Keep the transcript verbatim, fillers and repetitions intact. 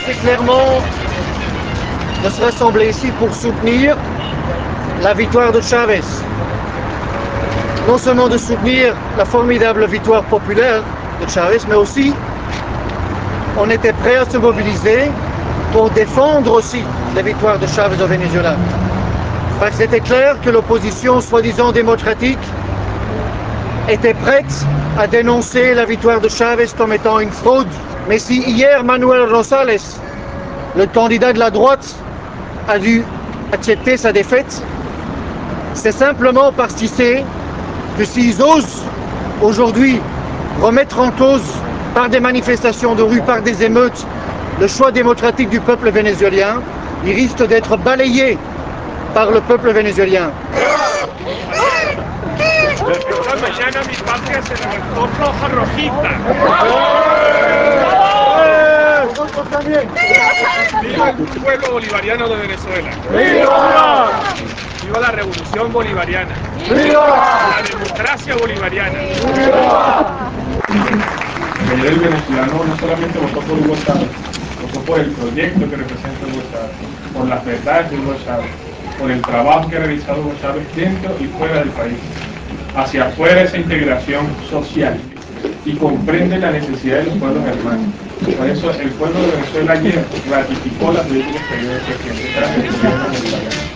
très clairement de se rassembler ici pour soutenir la victoire de Chávez. Non seulement de soutenir la formidable victoire populaire de Chávez, mais aussi on était prêt à se mobiliser pour défendre aussi la victoire de Chávez au Venezuela. Parce que c'était clair que l'opposition soi-disant démocratique était prête à dénoncer la victoire de Chávez comme étant une fraude. Mais si hier Manuel Rosales, le candidat de la droite, a dû accepter sa défaite, c'est simplement parce qu'il sait que s'ils osent aujourd'hui remettre en cause par des manifestations de rue, par des émeutes, le choix démocratique du peuple vénézuélien, ils risquent d'être balayés par le peuple vénézuélien. Esta mañana mi patria se levantó roja rojita. ¡Viva el pueblo bolivariano de Venezuela! ¡Viva! ¡Viva la revolución bolivariana! ¡Viva la democracia bolivariana! ¡Viva! Ayer el venezolano no solamente votó por Hugo Chávez, votó por el proyecto que representa Hugo Chávez, por las verdades de Hugo Chávez, por el trabajo que ha realizado Hugo Chávez dentro y fuera del país, hacia afuera esa integración social y comprende la necesidad de los pueblos hermanos. Por eso el pueblo de Venezuela ayer ratificó las políticas exteriores del presidente Chávez.